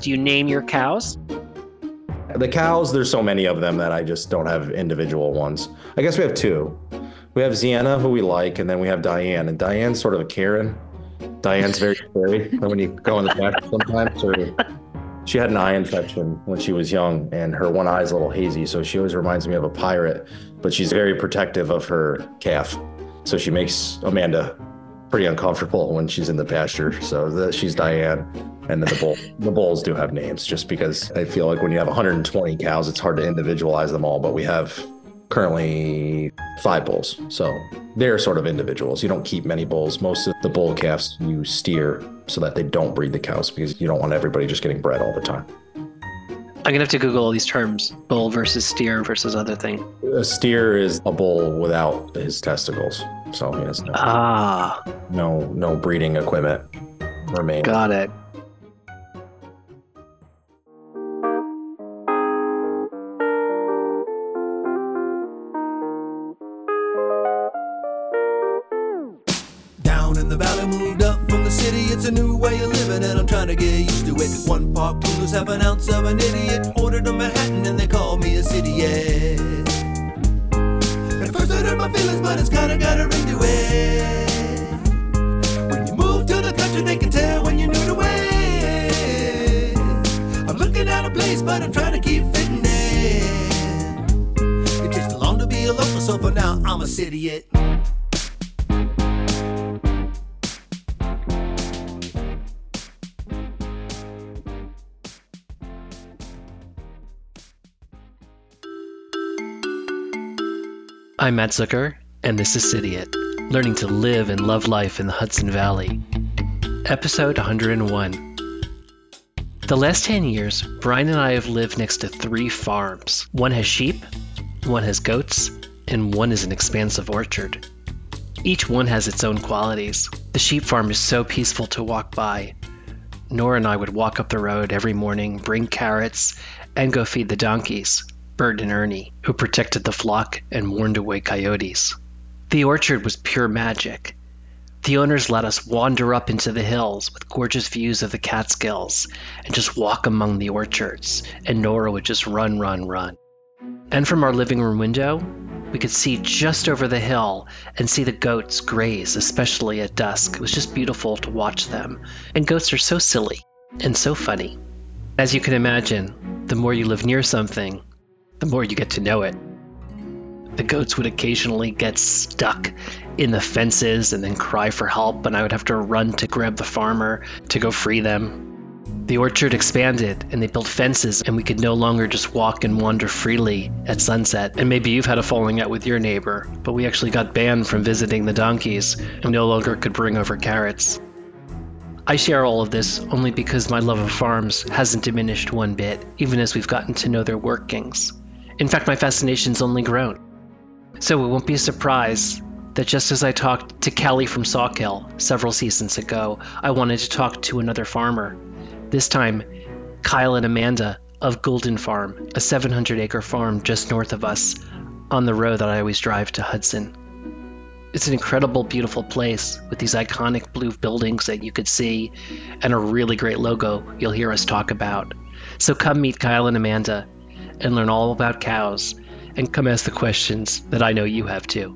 Do you name your cows? The cows, there's so many of them that I just don't have individual ones. I guess we have two. We have Sienna, who we like, and then we have Diane. And Diane's sort of a Karen. Diane's very scary when you go in the back sometimes. She had an eye infection when she was young, and her one eye is a little hazy, so she always reminds me of a pirate, but she's very protective of her calf. So she makes Amanda pretty uncomfortable when she's in the pasture. So she's Diane. And then the bulls do have names, just because I feel like when you have 120 cows, it's hard to individualize them all. But we have currently 5 bulls. So they're sort of individuals. You don't keep many bulls. Most of the bull calves you steer so that they don't breed the cows, because you don't want everybody just getting bred all the time. I'm going to have to Google all these terms. Bull versus steer versus other thing. A steer is a bull without his testicles. So he has no breeding equipment remaining. Got it. Down in the valley, moved up from the city. It's a new way of living and I'm trying to get used to it. 1 park poodles, half an ounce of an idiot. Ordered a Manhattan and they call me a city, yeah. At first it hurt my feelings, but it's kinda got a ring to it. When you move to the country, they can tell when you're new to it. I'm looking at a place, but I'm trying to keep fitting in. It takes too long to be a local, so for now I'm a city-it. I'm Matt Zucker, and this is City It, learning to live and love life in the Hudson Valley. Episode 101. The last 10 years, Brian and I have lived next to 3 farms. One has sheep, one has goats, and one is an expansive orchard. Each one has its own qualities. The sheep farm is so peaceful to walk by. Nora and I would walk up the road every morning, bring carrots, and go feed the donkeys, Bert and Ernie, who protected the flock and warned away coyotes. The orchard was pure magic. The owners let us wander up into the hills with gorgeous views of the Catskills and just walk among the orchards, and Nora would just run. And from our living room window, we could see just over the hill and see the goats graze, especially at dusk. It was just beautiful to watch them. And goats are so silly and so funny. As you can imagine, the more you live near something, the more you get to know it. The goats would occasionally get stuck in the fences and then cry for help, and I would have to run to grab the farmer to go free them. The orchard expanded and they built fences, and we could no longer just walk and wander freely at sunset. And maybe you've had a falling out with your neighbor, but we actually got banned from visiting the donkeys and no longer could bring over carrots. I share all of this only because my love of farms hasn't diminished one bit, even as we've gotten to know their workings. In fact, my fascination's only grown. So it won't be a surprise that just as I talked to Kelly from Sawkill several seasons ago, I wanted to talk to another farmer. This time, Kyle and Amanda of Golden Farm, a 700-acre farm just north of us, on the road that I always drive to Hudson. It's an incredible, beautiful place with these iconic blue buildings that you could see and a really great logo you'll hear us talk about. So come meet Kyle and Amanda and learn all about cows, and come ask the questions that I know you have too.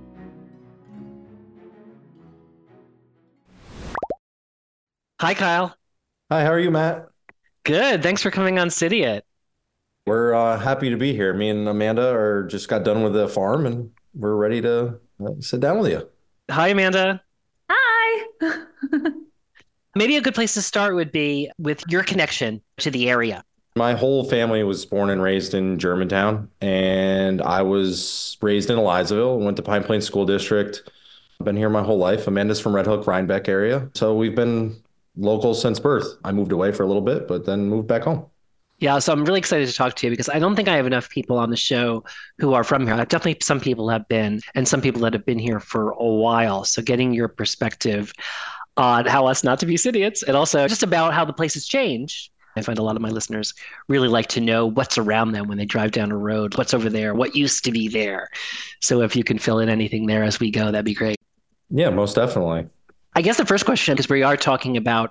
Hi, Kyle. Hi, how are you, Matt? Good. Thanks for coming on City It. We're happy to be here. Me and Amanda just got done with the farm, and we're ready to sit down with you. Hi, Amanda. Hi. Maybe a good place to start would be with your connection to the area. My whole family was born and raised in Germantown, and I was raised in Elizaville and went to Pine Plains School District. I've been here my whole life. Amanda's from Red Hook, Rhinebeck area. So we've been local since birth. I moved away for a little bit, but then moved back home. Yeah, so I'm really excited to talk to you because I don't think I have enough people on the show who are from here. Definitely some people have been, and some people that have been here for a while. So getting your perspective on how us not to be idiots, and also just about how the place has changed. I find a lot of my listeners really like to know what's around them when they drive down a road, what's over there, what used to be there. So if you can fill in anything there as we go, that'd be great. Yeah, most definitely. I guess the first question, because we are talking about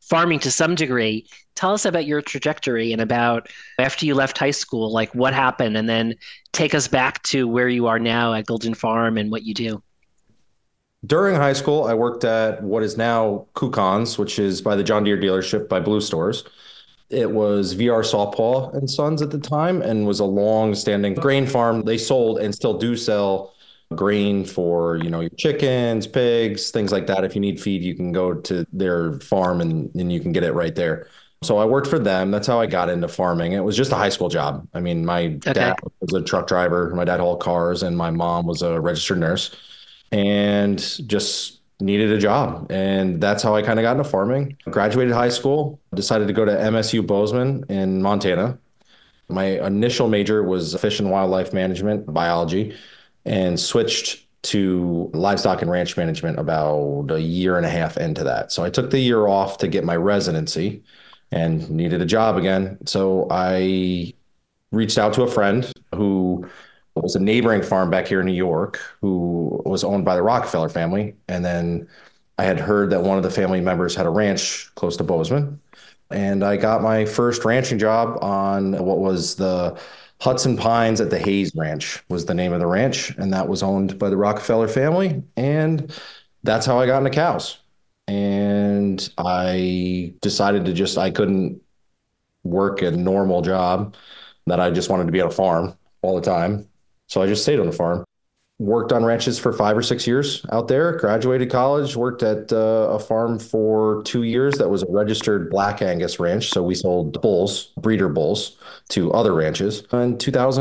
farming to some degree. Tell us about your trajectory and about after you left high school, like what happened, and then take us back to where you are now at Golden Farm and what you do. During high school, I worked at what is now Kukon's, which is by the John Deere dealership by Blue Stores. It was VR Sawpaw and Sons at the time and was a long-standing grain farm. They sold and still do sell grain for, your chickens, pigs, things like that. If you need feed, you can go to their farm and you can get it right there. So I worked for them. That's how I got into farming. It was just a high school job. I mean, my dad was a truck driver. My dad hauled cars, and my mom was a registered nurse and just needed a job. And that's how I kind of got into farming. Graduated high school, decided to go to MSU Bozeman in Montana. My initial major was fish and wildlife management, biology, and switched to livestock and ranch management about a year and a half into that. So I took the year off to get my residency and needed a job again. So I reached out to a friend who was a neighboring farm back here in New York, who was owned by the Rockefeller family. And then I had heard that one of the family members had a ranch close to Bozeman. And I got my first ranching job on what was the Hudson Pines at the Hayes Ranch was the name of the ranch. And that was owned by the Rockefeller family. And that's how I got into cows. And I decided I couldn't work a normal job, that I just wanted to be on a farm all the time. So I just stayed on the farm, worked on ranches for 5 or 6 years out there, graduated college, worked at a farm for 2 years that was a registered Black Angus ranch. So we sold bulls, breeder bulls, to other ranches. In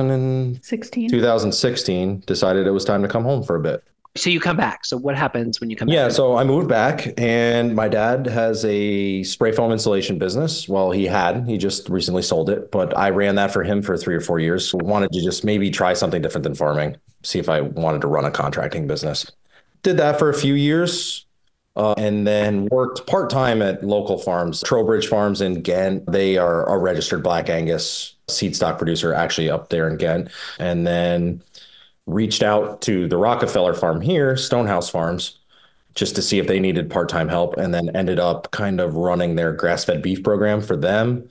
2016, decided it was time to come home for a bit. So you come back. So what happens when you come back? Yeah, so I moved back, and my dad has a spray foam insulation business. Well, he just recently sold it, but I ran that for him for 3 or 4 years. So wanted to just maybe try something different than farming, see if I wanted to run a contracting business. Did that for a few years, and then worked part-time at local farms, Trowbridge Farms in Ghent. They are a registered Black Angus seed stock producer actually up there in Ghent. And then reached out to the Rockefeller farm here, Stonehouse Farms, just to see if they needed part-time help, and then ended up kind of running their grass-fed beef program for them.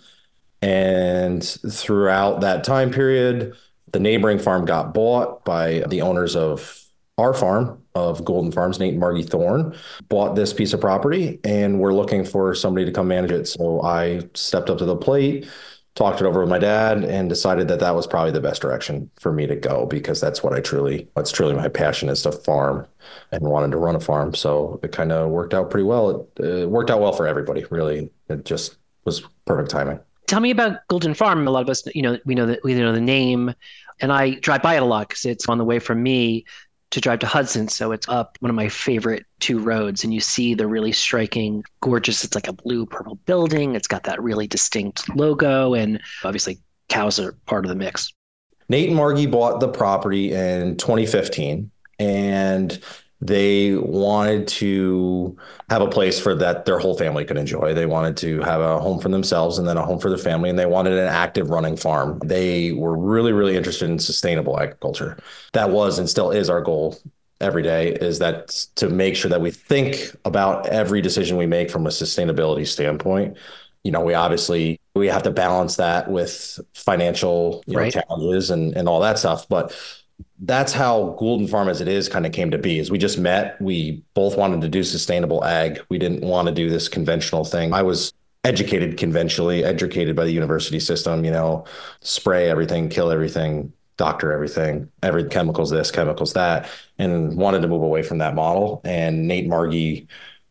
And throughout that time period, the neighboring farm got bought by the owners of our farm, of Golden Farms, Nate and Margie Thorne, bought this piece of property, and we're looking for somebody to come manage it. So I stepped up to the plate, talked it over with my dad, and decided that that was probably the best direction for me to go, because that's it's truly my passion, is to farm, and wanted to run a farm. So it kind of worked out pretty well. It worked out well for everybody, really. It just was perfect timing. Tell me about Golden Farm. A lot of us, we know the name, and I drive by it a lot because it's on the way from me to drive to Hudson. So it's up one of my favorite 2 roads, and you see the really striking, gorgeous, it's like a blue purple building. It's got that really distinct logo, and obviously cows are part of the mix. Nate and Margie bought the property in 2015, and they wanted to have a place for that their whole family could enjoy. They wanted to have a home for themselves and then a home for their family, and they wanted an active running farm. They were really, really interested in sustainable agriculture. That was and still is our goal every day, is that to make sure that we think about every decision we make from a sustainability standpoint. We have to balance that with financial challenges and all that stuff. But that's how Golden Farm as it is kind of came to be. Is we just met. We both wanted to do sustainable ag. We didn't want to do this conventional thing. I was educated conventionally, educated by the university system, spray everything, kill everything, doctor everything, every chemicals this, chemicals that, and wanted to move away from that model. And Nate Margie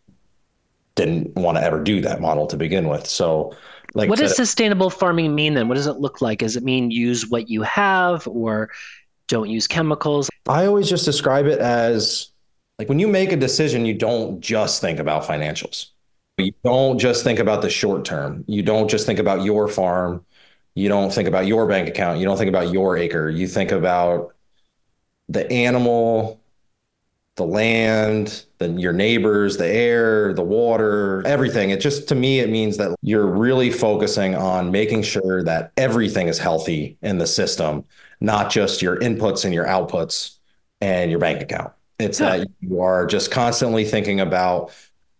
didn't want to ever do that model to begin with. So what does sustainable farming mean then? What does it look like? Does it mean use what you have, or don't use chemicals? I always just describe it as, like, when you make a decision, you don't just think about financials. You don't just think about the short term. You don't just think about your farm. You don't think about your bank account. You don't think about your acre. You think about the animal, the land, your neighbors, the air, the water, everything. To me, it means that you're really focusing on making sure that everything is healthy in the system, not just your inputs and your outputs and your bank account. It's that you are just constantly thinking about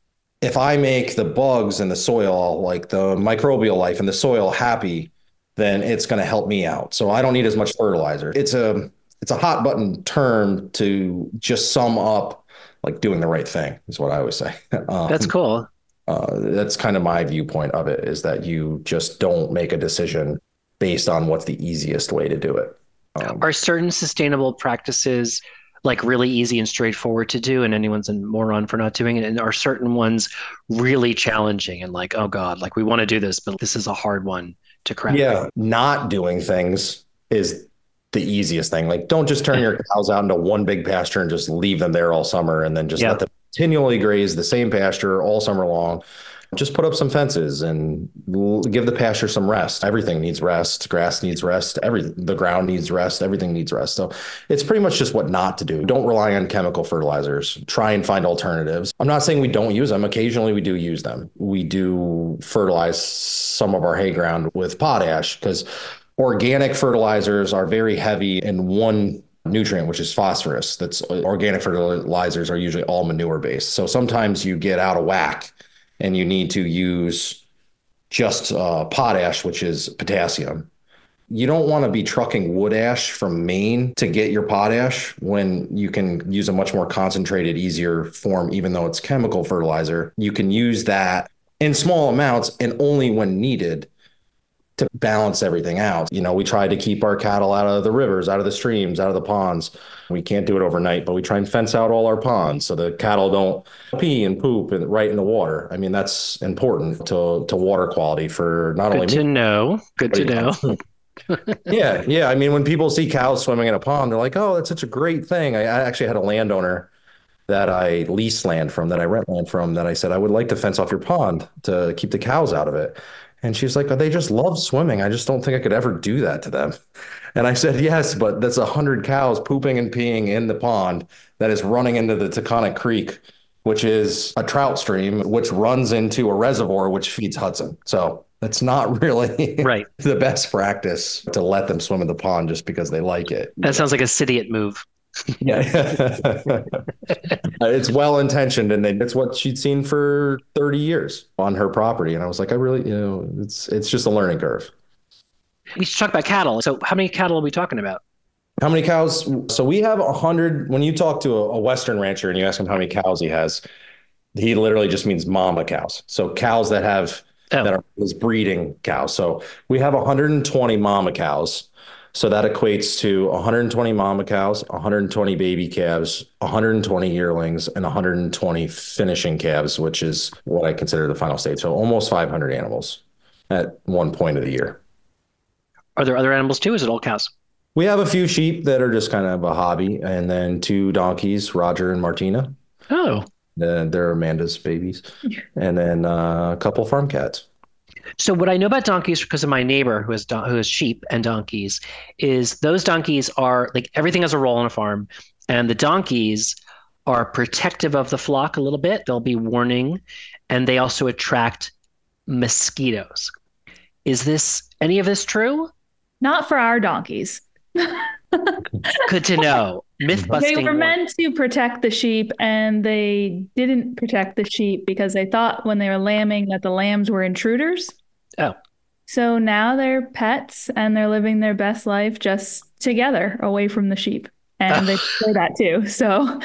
if I make the bugs in the soil, like the microbial life in the soil happy, then it's going to help me out. So I don't need as much fertilizer. It's a hot button term to just sum up like doing the right thing is what I always say. That's cool. That's kind of my viewpoint of it, is that you just don't make a decision based on what's the easiest way to do it. Are certain sustainable practices like really easy and straightforward to do, and anyone's a moron for not doing it? And are certain ones really challenging and like, oh God, like we want to do this, but this is a hard one to crack? Yeah, not doing things is the easiest thing. Like, don't just turn your cows out into one big pasture and just leave them there all summer and then just let them continually graze the same pasture all summer long. Just put up some fences and give the pasture some rest. Everything needs rest. Grass needs rest. The ground needs rest. Everything needs rest. So it's pretty much just what not to do. Don't rely on chemical fertilizers. Try and find alternatives. I'm not saying we don't use them. Occasionally we do use them. We do fertilize some of our hay ground with potash because organic fertilizers are very heavy in one nutrient, which is phosphorus. Organic fertilizers are usually all manure based. So sometimes you get out of whack and you need to use just potash, which is potassium. You don't want to be trucking wood ash from Maine to get your potash when you can use a much more concentrated, easier form, even though it's chemical fertilizer. You can use that in small amounts and only when needed to balance everything out. We try to keep our cattle out of the rivers, out of the streams, out of the ponds. We can't do it overnight, but we try and fence out all our ponds so the cattle don't pee and poop right in the water. I mean, that's important to water quality for not only me. Good to know. Yeah. I mean, when people see cows swimming in a pond, they're like, oh, that's such a great thing. I actually had a landowner that I lease land from, that I rent land from, that I said, I would like to fence off your pond to keep the cows out of it. And she's like, oh, they just love swimming. I just don't think I could ever do that to them. And I said, yes, but that's 100 cows pooping and peeing in the pond that is running into the Taconic Creek, which is a trout stream, which runs into a reservoir, which feeds Hudson. So it's not really right. The best practice to let them swim in the pond just because they like it. That sounds like a Citiate move. Yeah. It's well-intentioned, and it's what she'd seen for 30 years on her property. And I was like, it's just a learning curve. We should talk about cattle. So how many cattle are we talking about? How many cows? So we have 100. When you talk to a Western rancher and you ask him how many cows he has, he literally just means mama cows. So cows that are his breeding cows. So we have 120 mama cows. So that equates to 120 mama cows, 120 baby calves, 120 yearlings, and 120 finishing calves, which is what I consider the final stage. So almost 500 animals at one point of the year. Are there other animals too? Is it all cows? We have a few sheep that are just kind of a hobby, and then 2 donkeys, Roger and Martina. Oh. They're Amanda's babies. And then a couple farm cats. So what I know about donkeys, because of my neighbor who has sheep and donkeys, is those donkeys are like everything has a role on a farm, and the donkeys are protective of the flock a little bit. They'll be warning, and they also attract mosquitoes. Is any of this true? Not for our donkeys. Good to know. Myth busting. They were meant to protect the sheep, and they didn't protect the sheep because they thought when they were lambing that the lambs were intruders. Oh. So now they're pets and they're living their best life just together away from the sheep. And they say that too. So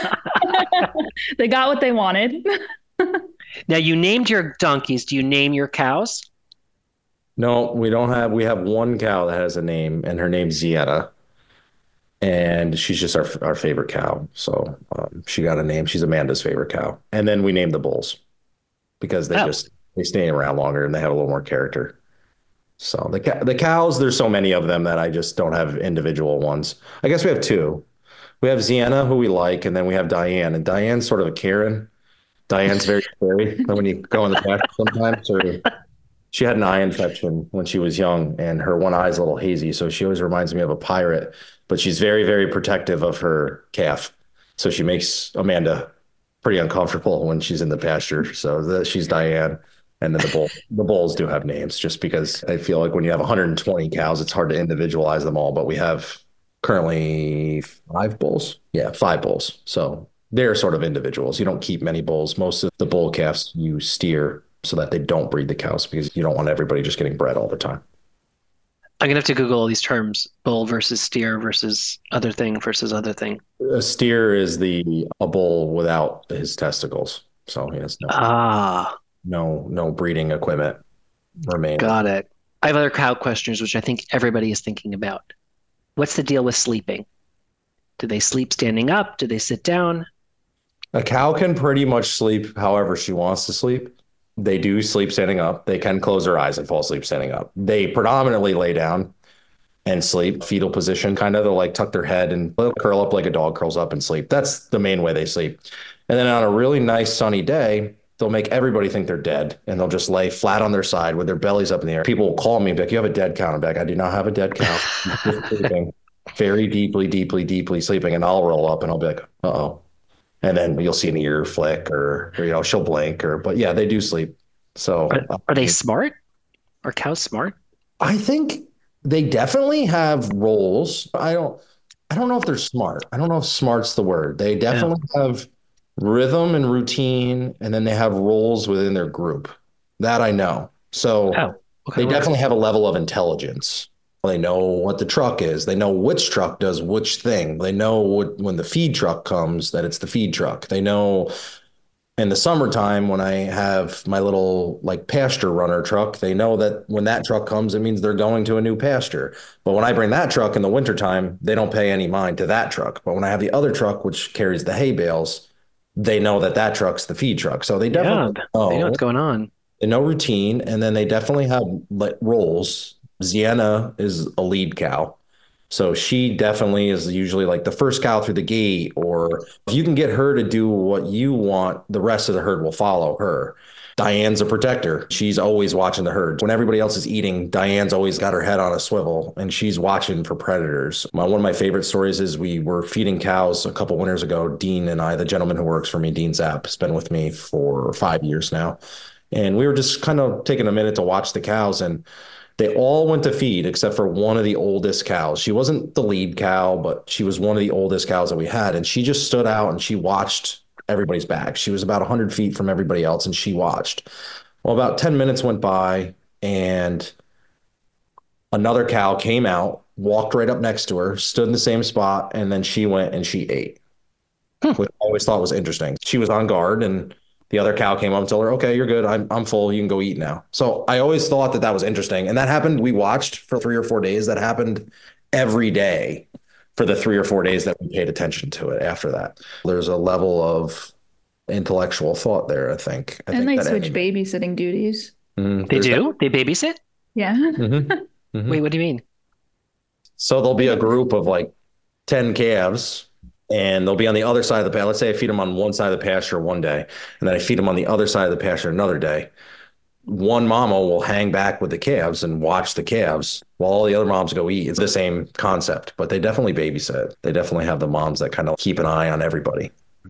they got what they wanted. Now, you named your donkeys. Do you name your cows? No, we don't have. We have one cow that has a name, and her name's Zieta. And she's just our favorite cow. So she got a name. She's Amanda's favorite cow. And then we named the bulls because they stay around longer and they have a little more character. So the cows, there's so many of them that I just don't have individual ones. I guess we have 2. We have Ziena, who we like, and then we have Diane. And Diane's sort of a Karen. Diane's very scary when you go in the pasture sometimes. She had an eye infection when she was young, and her one eye is a little hazy. So she always reminds me of a pirate, but she's very, very protective of her calf. So she makes Amanda pretty uncomfortable when she's in the pasture. So she's Diane. And then the bulls do have names, just because I feel like when you have 120 cows, it's hard to individualize them all. But we have currently 5 bulls. Yeah, 5 bulls. So they're sort of individuals. You don't keep many bulls. Most of the bull calves you steer so that they don't breed the cows because you don't want everybody just getting bred all the time. I'm gonna have to Google all these terms: bull versus steer versus other thing versus other thing. A steer is a bull without his testicles, so he has no breeding equipment remaining. Got it. I have other cow questions, which I think everybody is thinking about. What's the deal with sleeping? Do they sleep standing up? Do they sit down? A cow can pretty much sleep however she wants to sleep. They do sleep standing up. They can close their eyes and fall asleep standing up. They predominantly lay down and sleep, fetal position, kind of. They'll like tuck their head and they'll curl up like a dog curls up and sleep. That's the main way they sleep. And then on a really nice sunny day, they'll make everybody think they're dead and they'll just lay flat on their side with their bellies up in the air. People will call me and be like, you have a dead cow. I'm like, I do not have a dead cow. I'm just sleeping, very deeply, deeply, deeply sleeping. And I'll roll up and I'll be like, uh-oh. And then you'll see an ear flick or she'll blink but yeah, they do sleep. So are they smart? Are cows smart? I think they definitely have roles. I don't know if they're smart. I don't know if smart's the word. They definitely have rhythm and routine, and then they have roles within their group. That I know. So they definitely have a level of intelligence. They know what the truck is. They know which truck does which thing. They know when the feed truck comes, that it's the feed truck. They know in the summertime when I have my little like pasture runner truck, they know that when that truck comes, it means they're going to a new pasture. But when I bring that truck in the wintertime, they don't pay any mind to that truck. But when I have the other truck, which carries the hay bales, they know that truck's the feed truck. So they definitely they know what's going on. They know routine, and then they definitely have roles. Sienna is a lead cow. So she definitely is usually like the first cow through the gate, or if you can get her to do what you want, the rest of the herd will follow her. Diane's a protector. She's always watching the herd. When everybody else is eating, Diane's always got her head on a swivel and she's watching for predators. One of my favorite stories is we were feeding cows a couple winters ago. Dean and I, the gentleman who works for me, Dean Zapp, has been with me for 5 years now. And we were just kind of taking a minute to watch the cows, and they all went to feed except for one of the oldest cows. She wasn't the lead cow, but she was one of the oldest cows that we had. And she just stood out and she watched everybody's back. She was about 100 feet from everybody else and she watched. Well, about 10 minutes went by and another cow came out, walked right up next to her, stood in the same spot, and then she went and she ate, which I always thought was interesting. She was on guard and the other cow came up and told her, okay, you're good. I'm full. You can go eat now. So I always thought that was interesting. And that happened. We watched for 3 or 4 days. That happened every day for the 3 or 4 days that we paid attention to it after that. There's a level of intellectual thought there, I think. And they switch babysitting duties. They do? They babysit? Yeah. Wait, what do you mean? So there'll be a group of like 10 calves. And they'll be on the other side of the pasture. Let's say I feed them on one side of the pasture one day, and then I feed them on the other side of the pasture another day. One mama will hang back with the calves and watch the calves while all the other moms go eat. It's the same concept, but they definitely babysit. They definitely have the moms that kind of keep an eye on everybody.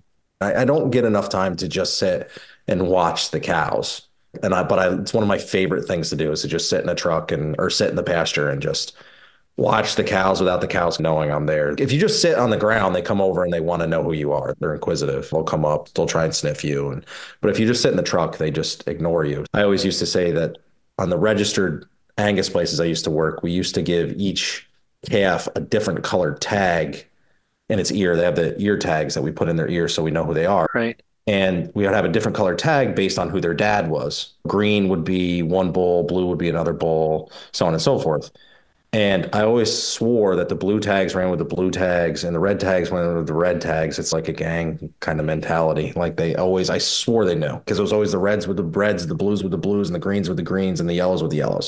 I don't get enough time to just sit and watch the cows. But it's one of my favorite things to do is to just sit in a truck or sit in the pasture and just watch the cows without the cows knowing I'm there. If you just sit on the ground, they come over and they want to know who you are. They're inquisitive. They'll come up, they'll try and sniff you. But if you just sit in the truck, they just ignore you. I always used to say that on the registered Angus places I used to work, we used to give each calf a different colored tag in its ear. They have the ear tags that we put in their ear so we know who they are. Right. And we would have a different color tag based on who their dad was. Green would be one bull, blue would be another bull, so on and so forth. And I always swore that the blue tags ran with the blue tags and the red tags ran with the red tags. It's like a gang kind of mentality. Like I swore they knew, because it was always the reds with the reds, the blues with the blues, and the greens with the greens, and the yellows with the yellows.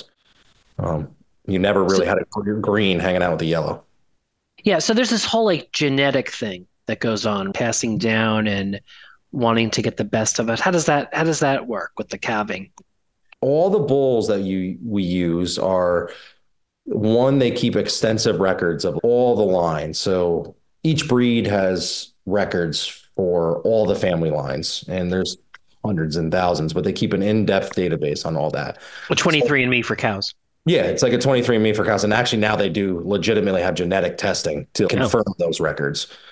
You never really had a green hanging out with the yellow. Yeah. So there's this whole like genetic thing that goes on, passing down and wanting to get the best of it. How does that work with the calving? All the bulls that we use are, one, they keep extensive records of all the lines. So each breed has records for all the family lines, and there's hundreds and thousands, but they keep an in-depth database on all that. A 23andMe for cows. Yeah, it's like a 23andMe for cows. And actually now they do legitimately have genetic testing to confirm those records.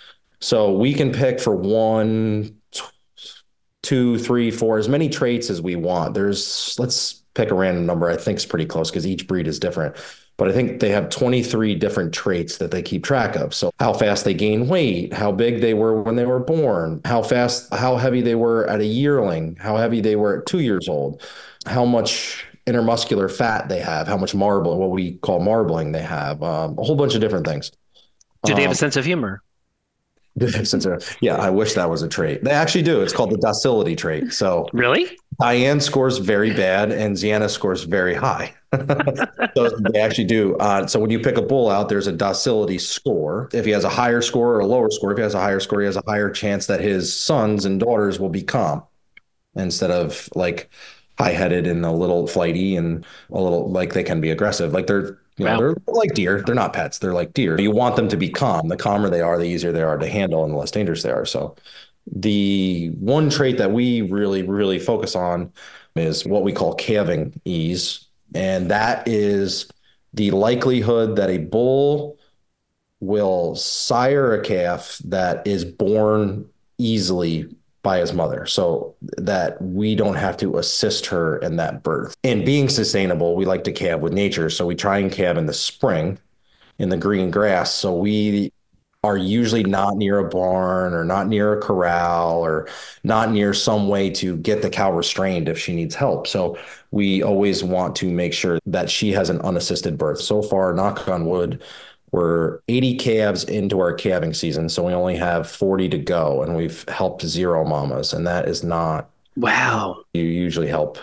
So we can pick for 1, 2, 3, 4, as many traits as we want. Let's pick a random number. I think it's pretty close because each breed is different. But I think they have 23 different traits that they keep track of. So how fast they gain weight, how big they were when they were born, how heavy they were at a yearling, how heavy they were at 2 years old, how much intermuscular fat they have, how much what we call marbling they have, a whole bunch of different things. Do they have a sense of humor? Yeah, I wish that was a trait. They actually do. It's called the docility trait. So really, Diane scores very bad and Sienna scores very high. So they actually do. So when you pick a bull out, there's a docility score. If he has a higher score or a lower score, if he has a higher score, he has a higher chance that his sons and daughters will be calm instead of like high-headed and a little flighty and a little like they can be aggressive. Like they're like deer. They're not pets. They're like deer. You want them to be calm. The calmer they are, the easier they are to handle and the less dangerous they are. So the one trait that we really, really focus on is what we call calving ease. And that is the likelihood that a bull will sire a calf that is born easily by his mother, so that we don't have to assist her in that birth. And being sustainable, we like to calve with nature. So we try and calve in the spring in the green grass. So we are usually not near a barn or not near a corral or not near some way to get the cow restrained if she needs help. So we always want to make sure that she has an unassisted birth. So far, knock on wood, we're 80 calves into our calving season, so we only have 40 to go, and we've helped 0 mamas, and that is not... Wow. You usually help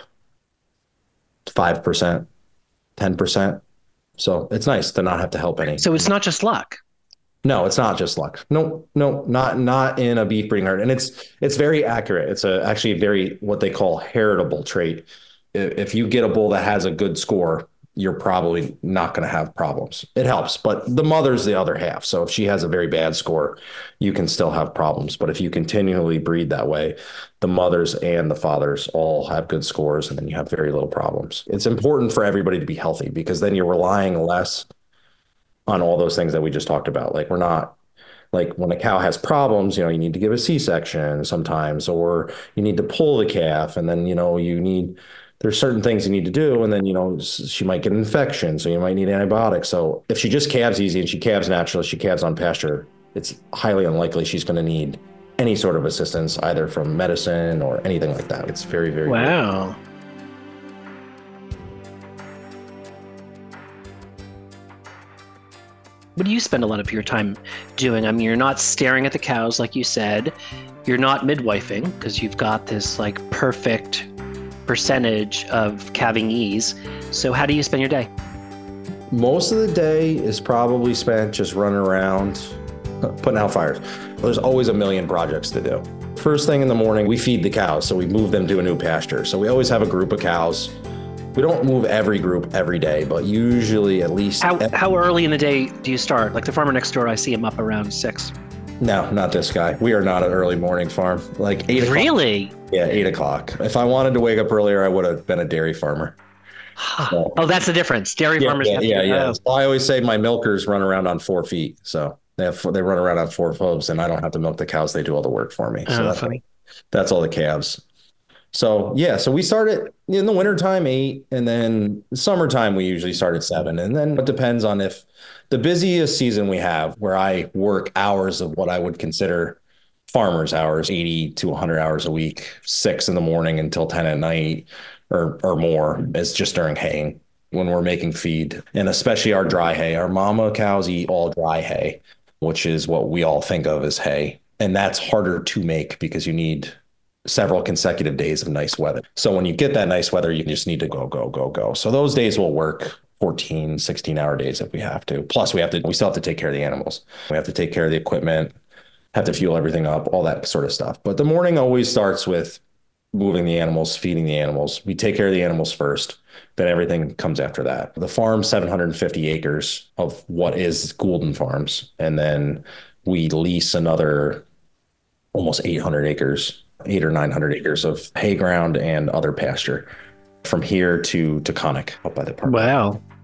5%, 10%. So it's nice to not have to help any. So it's not just luck. No, it's not just luck. No, not in a beef breeding herd. And it's very accurate. It's actually a very, what they call heritable trait. If you get a bull that has a good score, you're probably not going to have problems. It helps, but the mother's the other half. So if she has a very bad score, you can still have problems. But if you continually breed that way, the mothers and the fathers all have good scores, and then you have very little problems. It's important for everybody to be healthy, because then you're relying less on all those things that we just talked about. Like, we're not, like, when a cow has problems, you need to give a C-section sometimes, or you need to pull the calf, and then, there's certain things you need to do, and then, she might get an infection, so you might need antibiotics. So if she just calves easy and she calves naturally, she calves on pasture, it's highly unlikely she's going to need any sort of assistance, either from medicine or anything like that. It's very, very wow. Good. What do you spend a lot of your time doing? I mean, you're not staring at the cows, like you said. You're not midwifing, because you've got this perfect percentage of calving ease. So how do you spend your day? Most of the day is probably spent just running around, putting out fires. There's always a million projects to do. First thing in the morning, we feed the cows, so we move them to a new pasture. So we always have a group of cows. We don't move every group every day, but usually at least... How early in the day do you start? Like the farmer next door, I see him up around 6. No, not this guy. We are not an early morning farm. Like 8 o'clock. Really? Yeah, 8 o'clock. If I wanted to wake up earlier, I would have been a dairy farmer. So, oh, that's the difference. Dairy farmers. Yeah. So I always say my milkers run around on 4 feet. So they run around on 4 hooves, and I don't have to milk the cows. They do all the work for me. So that's all the calves. So yeah, so we start at, in the wintertime 8, and then summertime we usually start at 7. And then it depends on if the busiest season we have, where I work hours of what I would consider farmers hours, 80 to 100 hours a week, 6 in the morning until 10 at night or more, is just during haying, when we're making feed, and especially our dry hay. Our mama cows eat all dry hay, which is what we all think of as hay. And that's harder to make because you need several consecutive days of nice weather. So when you get that nice weather, you just need to go. So those days will work 14, 16-hour days if we have to. Plus we still have to take care of the animals. We have to take care of the equipment, have to fuel everything up, all that sort of stuff. But the morning always starts with moving the animals, feeding the animals. We take care of the animals first, then everything comes after that. The farm's 750 acres of what is Goulden Farms. And then we lease another almost 800 acres, 800 or 900 acres of hay ground and other pasture from here to Taconic up by the park. Wow.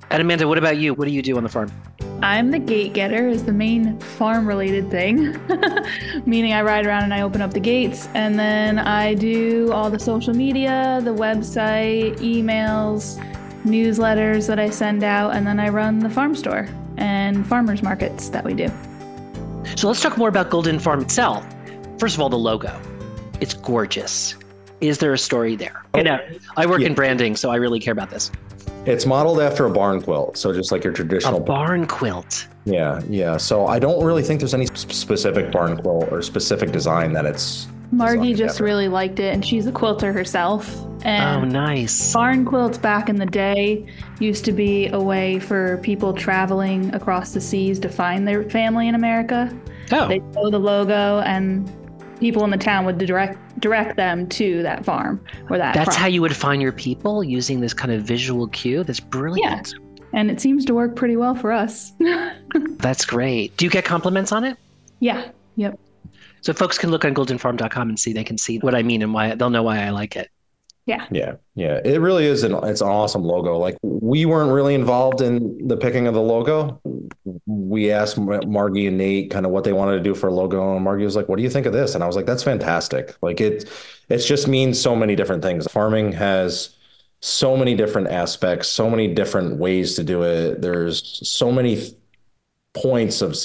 And Amanda, what about you? What do you do on the farm? I'm the gate getter is the main farm related thing, meaning I ride around and I open up the gates, and then I do all the social media, the website, emails, newsletters that I send out, and then I run the farm store and farmers markets that we do. So let's talk more about Golden Farm itself. First of all, the logo. It's gorgeous. Is there a story there? I work in branding, so I really care about this. It's modeled after a barn quilt, so just like your traditional barn quilt. Yeah. So I don't really think there's any specific barn quilt or specific design that it's. Margie just really liked it, and she's a quilter herself. And nice. Barn quilts back in the day used to be a way for people traveling across the seas to find their family in America. Oh. They'd show the logo, and people in the town would direct them to that farm or that. That's how you would find your people, using this kind of visual cue. That's brilliant. Yeah. And it seems to work pretty well for us. That's great. Do you get compliments on it? Yeah. Yep. So folks can look on goldenfarm.com and they can see what I mean and why they'll know why I like it. Yeah. It really is it's an awesome logo. Like, we weren't really involved in the picking of the logo. We asked Margie and Nate kind of what they wanted to do for a logo, and Margie was like, "What do you think of this?" And I was like, "That's fantastic." Like, it just means so many different things. Farming has so many different aspects, so many different ways to do it. There's so many points of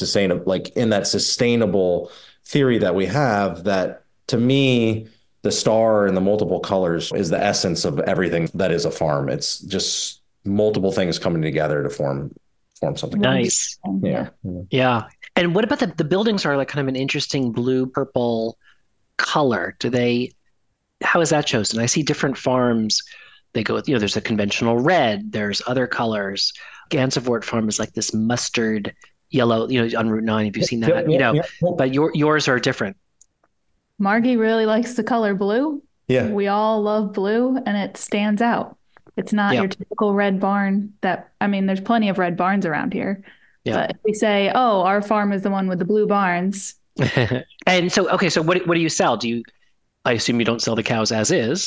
sustainable theory that we have that, to me, the star and the multiple colors is the essence of everything that is a farm. It's just multiple things coming together to form something. Nice. Yeah. And what about the buildings are like kind of an interesting blue purple color? How is that chosen? I see different farms. They go with, there's a conventional red, there's other colors. Gansevoort Farm is like this mustard yellow, on Route 9. Have you seen that? But yours are different. Margie really likes the color blue. Yeah. We all love blue, and it stands out. It's not your typical red barn there's plenty of red barns around here. Yeah. But if we say, our farm is the one with the blue barns. And so, okay, so what do you sell? I assume you don't sell the cows as is,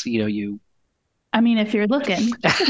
if you're looking.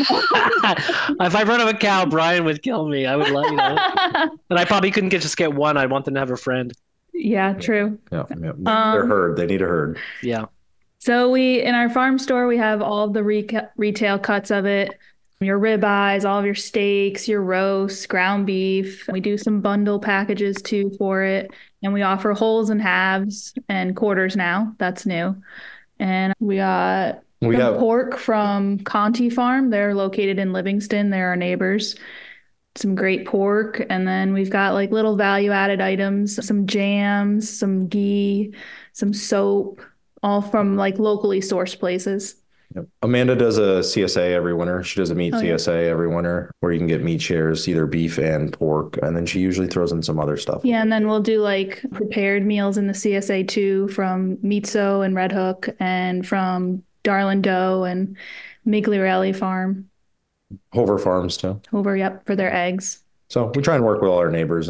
If I run up a cow, Brian would kill me. I would let you know. And I probably couldn't just get one. I'd want them to have a friend. Yeah, true. Yeah. They're herd. They need a herd. Yeah. So in our farm store, we have all of the retail cuts of it. Your ribeyes, all of your steaks, your roasts, ground beef. We do some bundle packages too for it. And we offer wholes and halves and quarters now. That's new. And we got pork from Conti Farm. They're located in Livingston. They're our neighbors. Some great pork. And then we've got like little value added items, some jams, some ghee, some soap, all from like locally sourced places. Yep. Amanda does a CSA every winter. She does a meat CSA every winter where you can get meat shares, either beef and pork. And then she usually throws in some other stuff. Yeah. And then we'll do like prepared meals in the CSA too, from Mitso and Red Hook and from Darlin Doe and Migliorelli Farm. Hover Farms too. Hover, yep, for their eggs. So we try and work with all our neighbors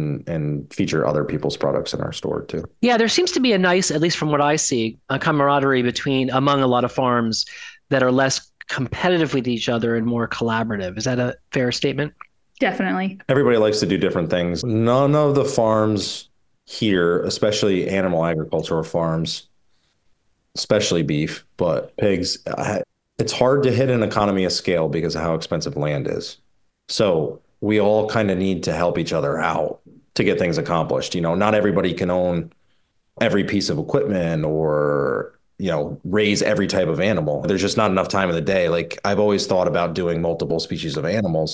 and feature other people's products in our store too. Yeah, there seems to be a nice, at least from what I see, a camaraderie among a lot of farms that are less competitive with each other and more collaborative. Is that a fair statement? Definitely. Everybody likes to do different things. None of the farms here, especially animal agricultural farms, especially beef, but pigs, it's hard to hit an economy of scale because of how expensive land is. So we all kind of need to help each other out to get things accomplished. Not everybody can own every piece of equipment or, raise every type of animal. There's just not enough time in the day. Like, I've always thought about doing multiple species of animals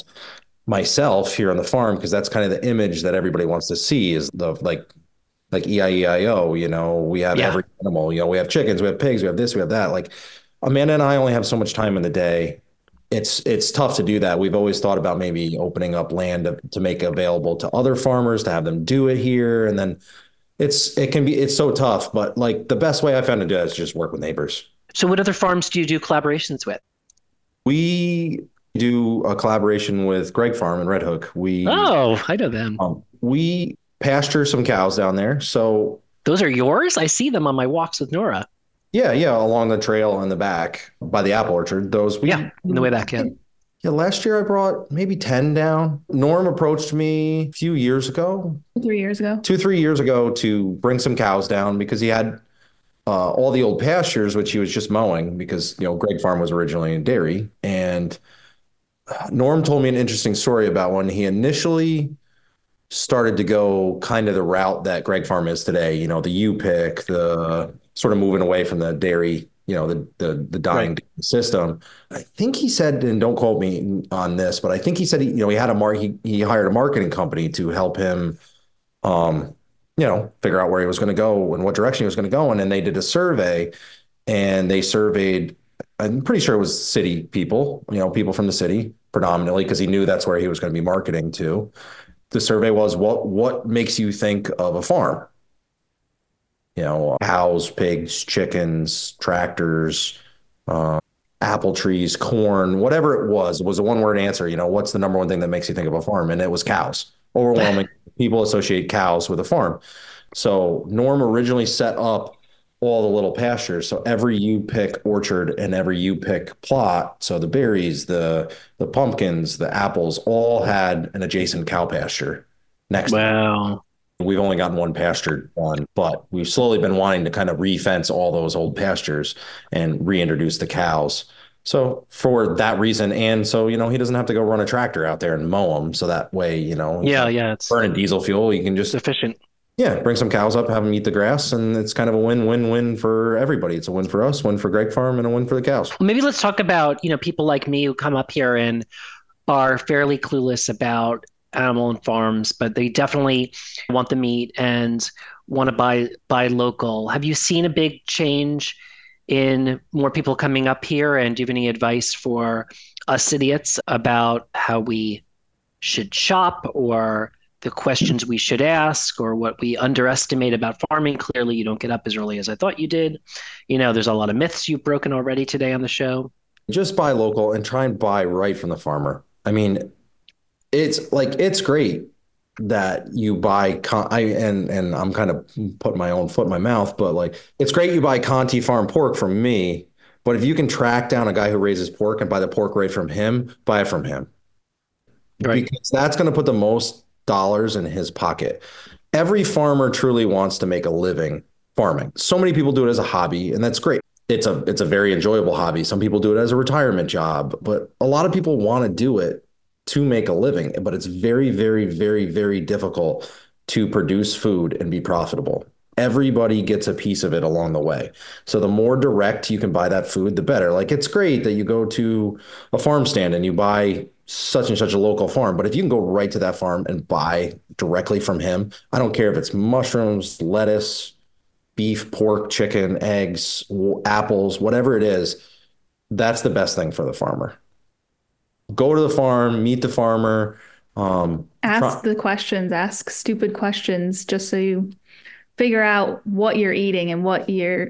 myself here on the farm, because that's kind of the image that everybody wants to see is the like E-I-E-I-O, we have every animal, we have chickens, we have pigs, we have this, we have that. Like, Amanda and I only have so much time in the day. It's tough to do that. We've always thought about maybe opening up land to make available to other farmers to have them do it here. And then it's so tough, but like the best way I found to do it is just work with neighbors. So what other farms do you do collaborations with? We do a collaboration with Greg Farm in Red Hook. I know them. We pasture some cows down there. So those are yours? I see them on my walks with Nora. Yeah, along the trail in the back by the apple orchard. In the way back in. Yeah, last year I brought maybe 10 down. Norm approached me a few years ago, 3 years ago. 2, 3 years ago, to bring some cows down because he had all the old pastures, which he was just mowing because, Greg Farm was originally in dairy. And Norm told me an interesting story about when he initially started to go kind of the route that Greg Farm is today, the U-pick, the sort of moving away from the dairy, the dying Right. system. I think he said, and don't quote me on this, but I think he said he had he hired a marketing company to help him um, figure out where he was going to go and what direction he was going to go in. And they did a survey and they surveyed, I'm pretty sure it was city people, people from the city predominantly, because he knew that's where he was going to be marketing to. The survey was, what makes you think of a farm? Cows, pigs, chickens, tractors, apple trees, corn, whatever it was a one-word answer. What's the number one thing that makes you think of a farm? And it was cows. Overwhelming people associate cows with a farm. So Norm originally set up all the little pastures. So every U-pick orchard and every U-pick plot, so the berries, the pumpkins, the apples, all had an adjacent cow pasture next to them. Wow. We've only gotten one pasture done, but we've slowly been wanting to kind of re-fence all those old pastures and reintroduce the cows. So for that reason, and so, he doesn't have to go run a tractor out there and mow them. So that way, Yeah, it's burning diesel fuel, you can just, efficient. bring some cows up, have them eat the grass, and it's kind of a win-win-win for everybody. It's a win for us, win for Greg Farm, and a win for the cows. Maybe let's talk about, people like me who come up here and are fairly clueless about animal and farms, but they definitely want the meat and want to buy local. Have you seen a big change in more people coming up here? And do you have any advice for us idiots about how we should shop, or the questions we should ask, or what we underestimate about farming? Clearly, you don't get up as early as I thought you did. There's a lot of myths you've broken already today on the show. Just buy local and try and buy right from the farmer. I mean, it's great that you buy and I'm kind of putting my own foot in my mouth, but it's great you buy Conti Farm pork from me, but if you can track down a guy who raises pork and buy the pork right from him, buy it from him. Right. Because that's going to put the most dollars in his pocket. Every farmer truly wants to make a living farming. So many people do it as a hobby, and that's great. It's a very enjoyable hobby. Some people do it as a retirement job, but a lot of people want to do it to make a living, but it's very, very, very, very difficult to produce food and be profitable. Everybody gets a piece of it along the way. So the more direct you can buy that food, the better. It's great that you go to a farm stand and you buy such and such a local farm, but if you can go right to that farm and buy directly from him, I don't care if it's mushrooms, lettuce, beef, pork, chicken, eggs, apples, whatever it is, that's the best thing for the farmer. Go to the farm, meet the farmer. Ask the questions, ask stupid questions just so you figure out what you're eating and what you're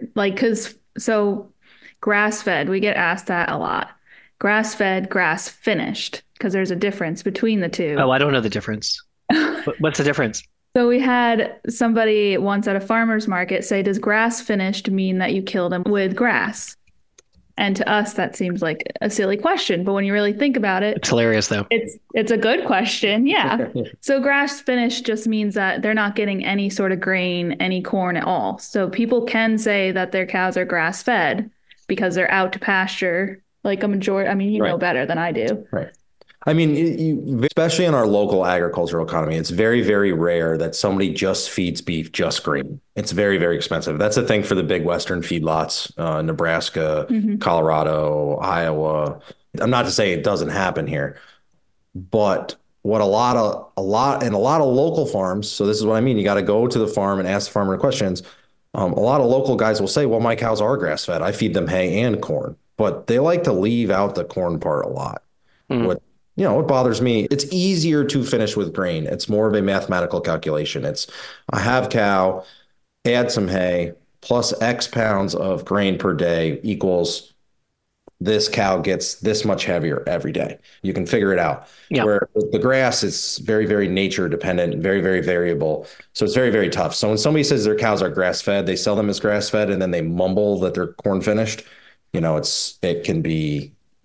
so grass-fed, we get asked that a lot. Grass-fed, grass-finished, because there's a difference between the two. Oh, I don't know the difference. What's the difference? So we had somebody once at a farmer's market say, does grass-finished mean that you kill them with grass? And to us, that seems like a silly question. But when you really think about it, It's hilarious, though. it's a good question. Yeah. So grass finished just means that they're not getting any sort of grain, any corn at all. So people can say that their cows are grass fed because they're out to pasture like a majority. I mean, you know Right. better than I do. Right. I mean, especially in our local agricultural economy, it's very, very rare that somebody just feeds beef just grain. It's very, very expensive. That's a thing for the big Western feedlots, Nebraska, Colorado, Iowa. I'm not to say it doesn't happen here, but what a lot of local farms. So this is what I mean. You got to go to the farm and ask the farmer questions. A lot of local guys will say, well, my cows are grass fed. I feed them hay and corn, but they like to leave out the corn part a lot. What bothers me, it's easier to finish with grain. It's more of a mathematical calculation. It's I have cow, add some hay, plus X pounds of grain per day equals this cow gets this much heavier every day. You can figure it out. Yeah. Where with the grass, it's very, very nature dependent, very, very variable. So it's very, very tough. So when somebody says their cows are grass fed, they sell them as grass fed and then they mumble that they're corn finished. It can be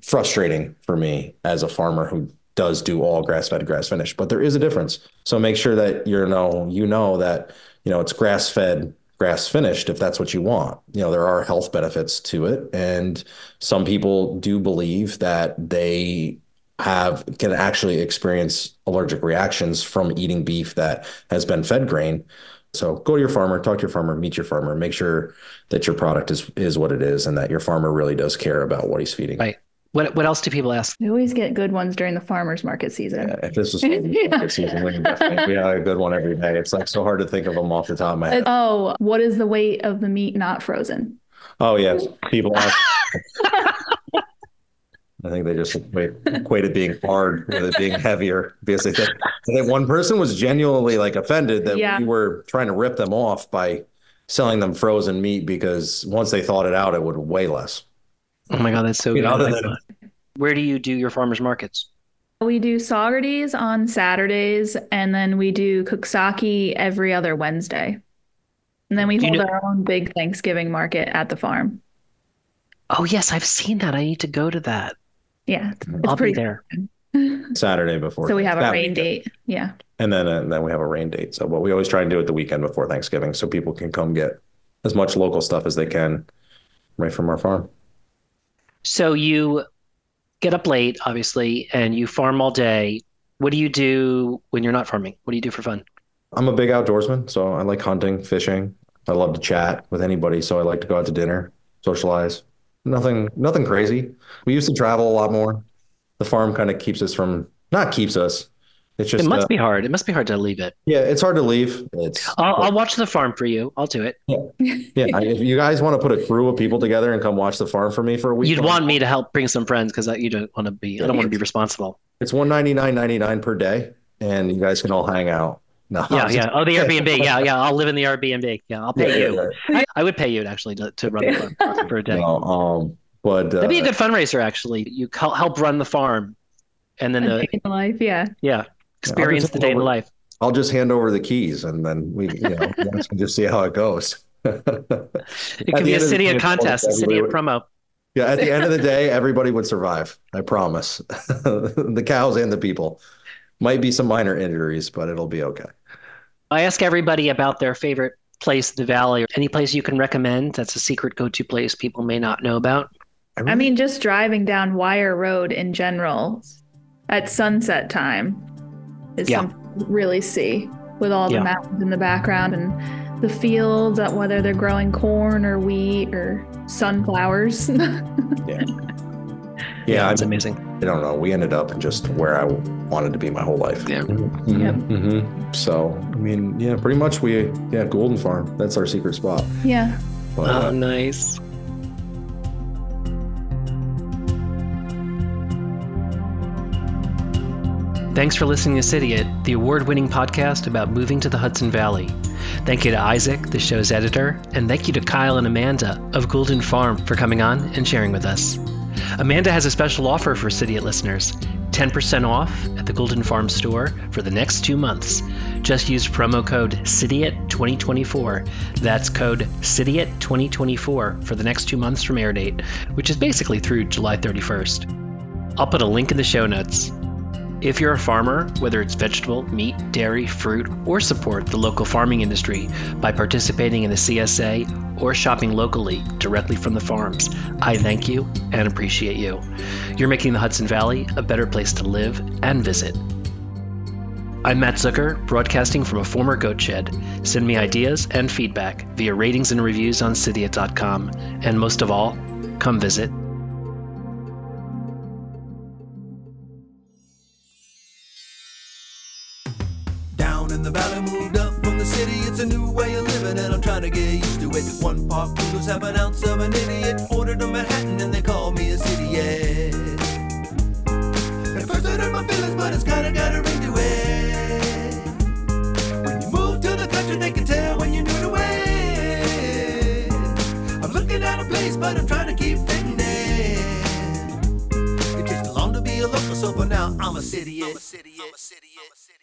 frustrating for me as a farmer who does do all grass-fed, grass-finished, but there is a difference. So make sure that you know that, it's grass-fed, grass-finished if that's what you want. There are health benefits to it. And some people do believe that they can actually experience allergic reactions from eating beef that has been fed grain. So go to your farmer, talk to your farmer, meet your farmer, make sure that your product is what it is and that your farmer really does care about what he's feeding. Right. What else do people ask? We always get good ones during the farmer's market season. Yeah, if this was market season, we have a good one every day. It's like so hard to think of them off the top of my head. Oh, what is the weight of the meat not frozen? Oh, yes. People ask. I think they just equate it being hard with it being heavier because I think one person was genuinely offended that we were trying to rip them off by selling them frozen meat because once they thawed it out, it would weigh less. Oh my God, that's so good. Where do you do your farmers markets? We do Saugerties on Saturdays, and then we do Cooksaki every other Wednesday. And then we hold our own big Thanksgiving market at the farm. Oh, yes, I've seen that. I need to go to that. Yeah, I'll be there. Saturday before. So we have a rain date. Yeah. And then we have a rain date. So, but we always try and do it the weekend before Thanksgiving so people can come get as much local stuff as they can right from our farm. So you get up late, obviously, and you farm all day. What do you do when you're not farming? What do you do for fun? I'm a big outdoorsman, so I like hunting, fishing. I love to chat with anybody, so I like to go out to dinner, socialize. Nothing crazy. We used to travel a lot more. The farm kind of not keeps us. It's just, it must be hard. It must be hard to leave it. Yeah, it's hard to leave. I'll watch the farm for you. I'll do it. Yeah. If you guys want to put a crew of people together and come watch the farm for me for a week, you'd want me to help bring some friends because you don't want to be. I don't want to be responsible. It's $199.99 per day, and you guys can all hang out. No, yeah. Oh, the Airbnb. Yeah. I'll live in the Airbnb. Yeah, I'll pay you. Yeah. I would pay you actually to run the farm for a day. But that'd be a good fundraiser. Actually, you help run the farm, and then day in the life. Yeah. Experience the day in the life. I'll just hand over the keys, and then we can just see how it goes. It could be a Cydiot contest, a Cydiot promo. Yeah, at the end of the day, everybody would survive. I promise. The cows and the people. Might be some minor injuries, but it'll be okay. I ask everybody about their favorite place in the valley, or any place you can recommend that's a secret go-to place people may not know about. I mean, just driving down Wire Road in general at sunset time is something to really see with all the mountains in the background and the fields, whether they're growing corn or wheat or sunflowers. Yeah, it's amazing. I don't know. We ended up just where I wanted to be my whole life. Yeah. Mm-hmm. Yep. Mm-hmm. So, I mean, pretty much Golden Farm. That's our secret spot. Yeah. But, nice. Thanks for listening to Cydiot, the award-winning podcast about moving to the Hudson Valley. Thank you to Isaac, the show's editor, and thank you to Kyle and Amanda of Golden Farm for coming on and sharing with us. Amanda has a special offer for Cydiot listeners, 10% off at the Golden Farm store for the next 2 months. Just use promo code CYDIOT2024. That's code CYDIOT2024 for the next 2 months from air date, which is basically through July 31st. I'll put a link in the show notes. If you're a farmer, whether it's vegetable, meat, dairy, fruit, or support the local farming industry by participating in a CSA or shopping locally directly from the farms, I thank you and appreciate you. You're making the Hudson Valley a better place to live and visit. I'm Matt Zucker, broadcasting from a former goat shed. Send me ideas and feedback via ratings and reviews on Cydiot.com. And most of all, come visit. In the valley, moved up from the city. It's a new way of living, and I'm trying to get used to it. 1 pot noodles, half an ounce of an idiot. Ordered a Manhattan, and they call me a Cydiot. At first I hurt my feelings, but it's kinda got a ring to it. When you move to the country, they can tell when you're new to it. I'm looking at a place, but I'm trying to keep fitting in. It takes too long to be a local, so for now I'm a Cydiot.